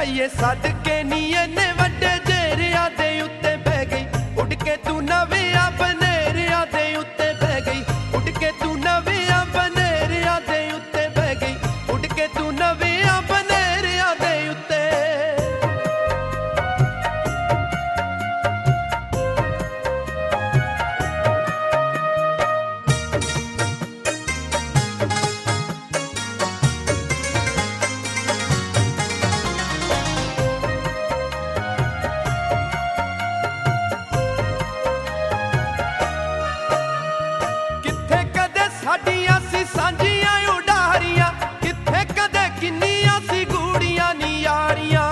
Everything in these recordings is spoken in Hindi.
ये सदके नी इन्ने वड्डे जेरिया दे उत्ते बह गई, उड़ के तू नविया बनेरिया दे उत्ते बह गई, उड़ के तू नविया बनेरिया दे उत्ते बह गई, उड़ के तू नविया बनेरिया दे उत्ते। साडियां सी सांझियां उडारियां, किथे कदे किन्नियां सी गूड़ियां नी यारियां,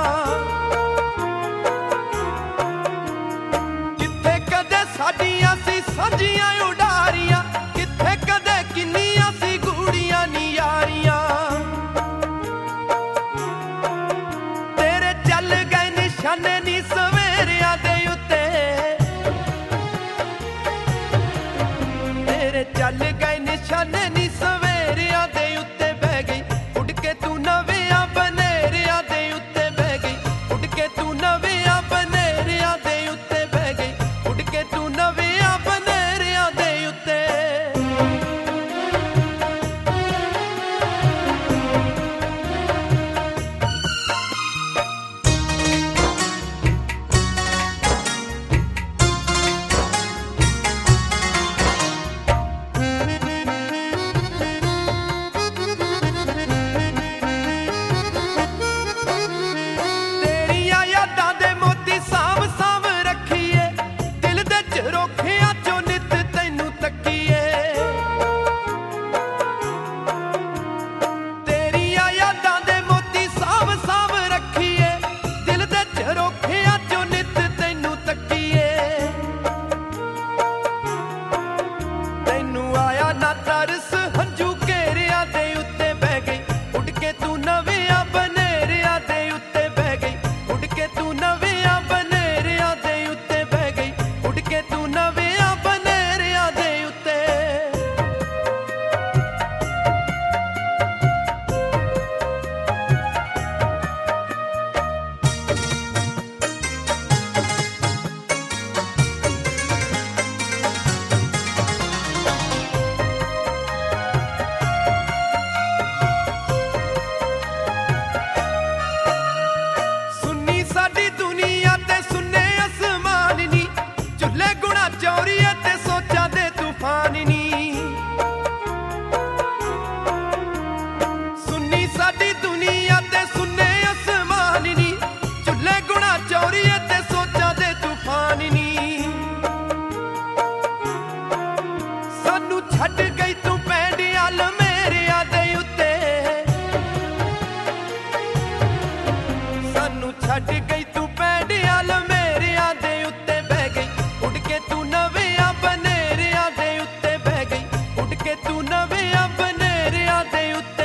किथे कदे साडियां सी सांझियां उडारियां, किथे कदे किन्नियां सी गूड़ियां नी यारियां। तेरे चल गए निशाने नी सवेरिया दे उत्ते, तेरे चल गए निशाने नी सवेरिया दे उत्ते बह गई, उड़ के तू नविया बनेरिया दे उत्ते बह गई, उड़ के तू नविया बनेरिया दे उत्ते बह गई, उड़ के तू नविया बनेरिया दे उत्ते। चौरिया ते सोचा दे तूफान नी, सुन्नी साडी दुनिया ते सुन्ने आसमान नी, चुल्ले गुणा चौरिया ते सोचा दे तूफान नी। सानू छड्ड गई तू पैंडियाल मेरिया दे उत्ते, सानू छड्ड गई तू पैंडियाल मेरिया दे उत्ते बह गई, उड़ के तू नविया बनेरिया दे उत्ते बह गई, उड़ के तू नविया बनेरिया दे उत्ते।